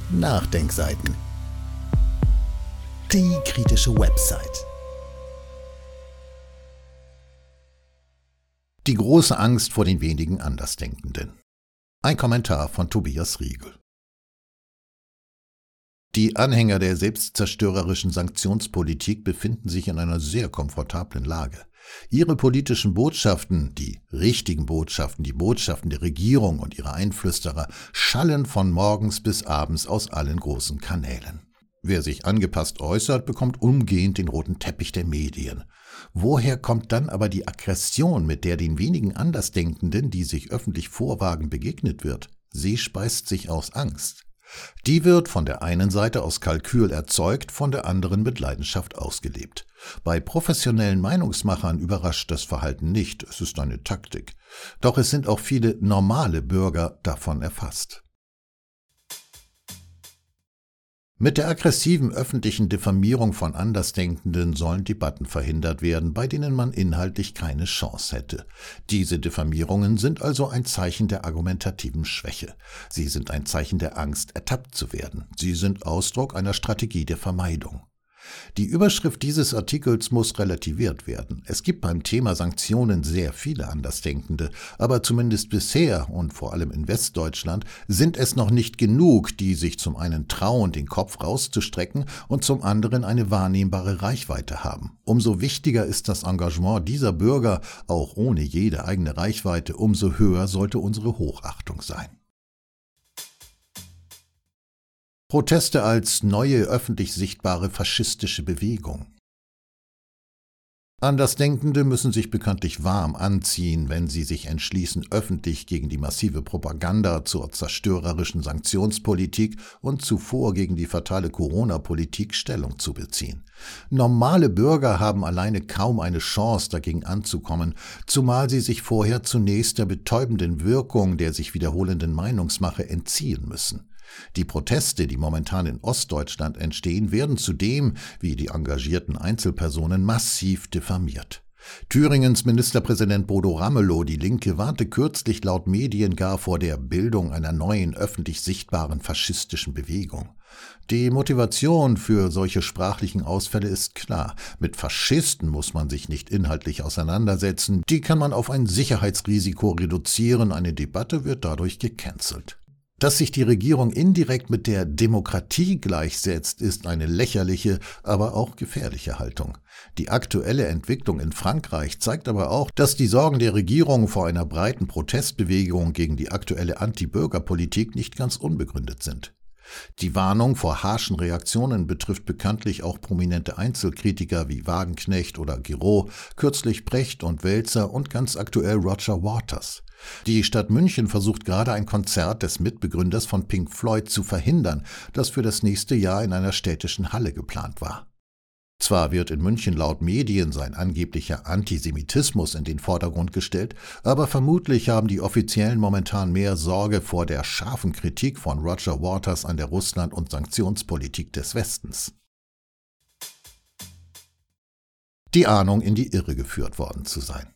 Nachdenkseiten. Die kritische Website. Die große Angst vor den wenigen Andersdenkenden. Ein Kommentar von Tobias Riegel. Die Anhänger der selbstzerstörerischen Sanktionspolitik befinden sich in einer sehr komfortablen Lage. Ihre politischen Botschaften, die richtigen Botschaften, die Botschaften der Regierung und ihrer Einflüsterer, schallen von morgens bis abends aus allen großen Kanälen. Wer sich angepasst äußert, bekommt umgehend den roten Teppich der Medien. Woher kommt dann aber die Aggression, mit der den wenigen Andersdenkenden, die sich öffentlich vorwagen, begegnet wird? Sie speist sich aus Angst. Die wird von der einen Seite aus Kalkül erzeugt, von der anderen mit Leidenschaft ausgelebt. Bei professionellen Meinungsmachern überrascht das Verhalten nicht, es ist eine Taktik. Doch es sind auch viele normale Bürger davon erfasst. Mit der aggressiven öffentlichen Diffamierung von Andersdenkenden sollen Debatten verhindert werden, bei denen man inhaltlich keine Chance hätte. Diese Diffamierungen sind also ein Zeichen der argumentativen Schwäche. Sie sind ein Zeichen der Angst, ertappt zu werden. Sie sind Ausdruck einer Strategie der Vermeidung. Die Überschrift dieses Artikels muss relativiert werden. Es gibt beim Thema Sanktionen sehr viele Andersdenkende, aber zumindest bisher und vor allem in Westdeutschland sind es noch nicht genug, die sich zum einen trauen, den Kopf rauszustrecken und zum anderen eine wahrnehmbare Reichweite haben. Umso wichtiger ist das Engagement dieser Bürger, auch ohne jede eigene Reichweite, umso höher sollte unsere Hochachtung sein. Proteste als neue öffentlich sichtbare faschistische Bewegung. Andersdenkende müssen sich bekanntlich warm anziehen, wenn sie sich entschließen, öffentlich gegen die massive Propaganda zur zerstörerischen Sanktionspolitik und zuvor gegen die fatale Corona-Politik Stellung zu beziehen. Normale Bürger haben alleine kaum eine Chance, dagegen anzukommen, zumal sie sich vorher zunächst der betäubenden Wirkung der sich wiederholenden Meinungsmache entziehen müssen. Die Proteste, die momentan in Ostdeutschland entstehen, werden zudem, wie die engagierten Einzelpersonen, massiv diffamiert. Thüringens Ministerpräsident Bodo Ramelow, die Linke, warnte kürzlich laut Medien gar vor der Bildung einer neuen, öffentlich sichtbaren faschistischen Bewegung. Die Motivation für solche sprachlichen Ausfälle ist klar. Mit Faschisten muss man sich nicht inhaltlich auseinandersetzen, die kann man auf ein Sicherheitsrisiko reduzieren, eine Debatte wird dadurch gecancelt. Dass sich die Regierung indirekt mit der Demokratie gleichsetzt, ist eine lächerliche, aber auch gefährliche Haltung. Die aktuelle Entwicklung in Frankreich zeigt aber auch, dass die Sorgen der Regierung vor einer breiten Protestbewegung gegen die aktuelle Anti-Bürger-Politik nicht ganz unbegründet sind. Die Warnung vor harschen Reaktionen betrifft bekanntlich auch prominente Einzelkritiker wie Wagenknecht oder Giraud, kürzlich Brecht und Wälzer und ganz aktuell Roger Waters. Die Stadt München versucht gerade ein Konzert des Mitbegründers von Pink Floyd zu verhindern, das für das nächste Jahr in einer städtischen Halle geplant war. Zwar wird in München laut Medien sein angeblicher Antisemitismus in den Vordergrund gestellt, aber vermutlich haben die Offiziellen momentan mehr Sorge vor der scharfen Kritik von Roger Waters an der Russland- und Sanktionspolitik des Westens. Die Ahnung, in die Irre geführt worden zu sein.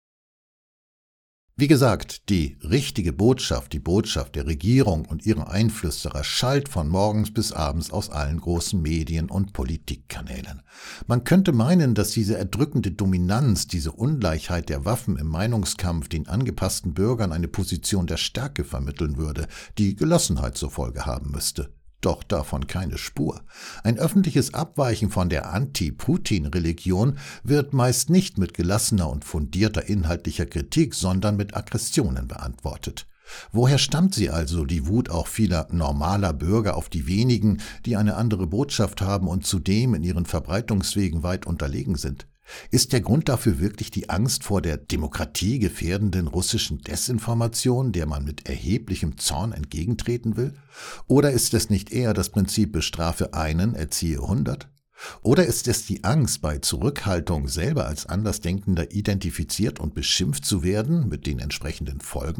Wie gesagt, die richtige Botschaft, die Botschaft der Regierung und ihrer Einflüsterer schallt von morgens bis abends aus allen großen Medien- und Politikkanälen. Man könnte meinen, dass diese erdrückende Dominanz, diese Ungleichheit der Waffen im Meinungskampf den angepassten Bürgern eine Position der Stärke vermitteln würde, die Gelassenheit zur Folge haben müsste. Doch davon keine Spur. Ein öffentliches Abweichen von der Anti-Putin-Religion wird meist nicht mit gelassener und fundierter inhaltlicher Kritik, sondern mit Aggressionen beantwortet. Woher stammt sie also, die Wut auch vieler normaler Bürger auf die wenigen, die eine andere Botschaft haben und zudem in ihren Verbreitungswegen weit unterlegen sind? Ist der Grund dafür wirklich die Angst vor der demokratiegefährdenden russischen Desinformation, der man mit erheblichem Zorn entgegentreten will? Oder ist es nicht eher das Prinzip bestrafe einen, erziehe 100? Oder ist es die Angst, bei Zurückhaltung selber als Andersdenkender identifiziert und beschimpft zu werden mit den entsprechenden Folgen?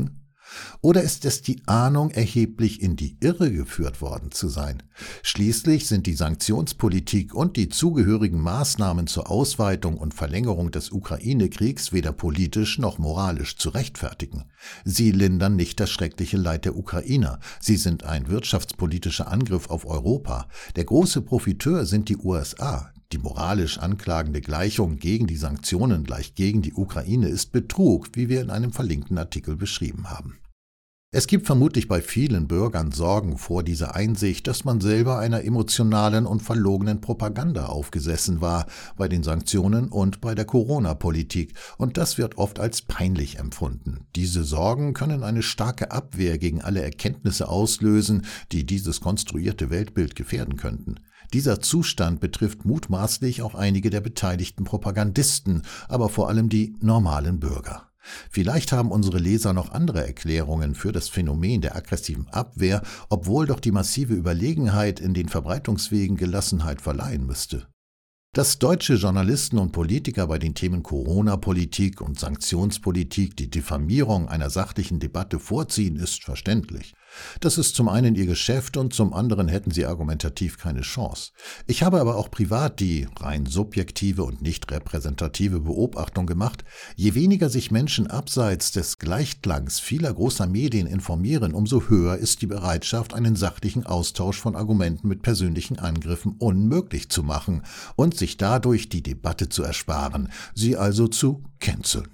Oder ist es die Ahnung, erheblich in die Irre geführt worden zu sein? Schließlich sind die Sanktionspolitik und die zugehörigen Maßnahmen zur Ausweitung und Verlängerung des Ukraine-Kriegs weder politisch noch moralisch zu rechtfertigen. Sie lindern nicht das schreckliche Leid der Ukrainer. Sie sind ein wirtschaftspolitischer Angriff auf Europa. Der große Profiteur sind die USA. Die moralisch anklagende Gleichung gegen die Sanktionen gleich gegen die Ukraine ist Betrug, wie wir in einem verlinkten Artikel beschrieben haben. Es gibt vermutlich bei vielen Bürgern Sorgen vor dieser Einsicht, dass man selber einer emotionalen und verlogenen Propaganda aufgesessen war bei den Sanktionen und bei der Corona-Politik, und das wird oft als peinlich empfunden. Diese Sorgen können eine starke Abwehr gegen alle Erkenntnisse auslösen, die dieses konstruierte Weltbild gefährden könnten. Dieser Zustand betrifft mutmaßlich auch einige der beteiligten Propagandisten, aber vor allem die normalen Bürger. Vielleicht haben unsere Leser noch andere Erklärungen für das Phänomen der aggressiven Abwehr, obwohl doch die massive Überlegenheit in den Verbreitungswegen Gelassenheit verleihen müsste. Dass deutsche Journalisten und Politiker bei den Themen Corona-Politik und Sanktionspolitik die Diffamierung einer sachlichen Debatte vorziehen, ist verständlich. Das ist zum einen ihr Geschäft und zum anderen hätten sie argumentativ keine Chance. Ich habe aber auch privat die rein subjektive und nicht repräsentative Beobachtung gemacht: Je weniger sich Menschen abseits des Gleichklangs vieler großer Medien informieren, umso höher ist die Bereitschaft, einen sachlichen Austausch von Argumenten mit persönlichen Angriffen unmöglich zu machen und sich dadurch die Debatte zu ersparen, sie also zu canceln.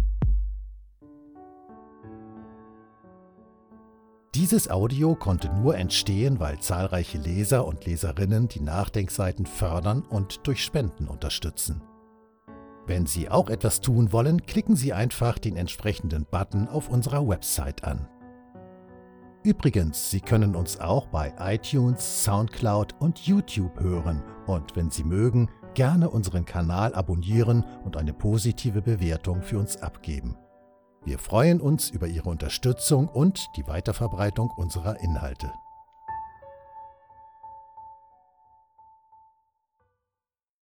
Dieses Audio konnte nur entstehen, weil zahlreiche Leser und Leserinnen die Nachdenkseiten fördern und durch Spenden unterstützen. Wenn Sie auch etwas tun wollen, klicken Sie einfach den entsprechenden Button auf unserer Website an. Übrigens, Sie können uns auch bei iTunes, Soundcloud und YouTube hören und wenn Sie mögen, gerne unseren Kanal abonnieren und eine positive Bewertung für uns abgeben. Wir freuen uns über Ihre Unterstützung und die Weiterverbreitung unserer Inhalte.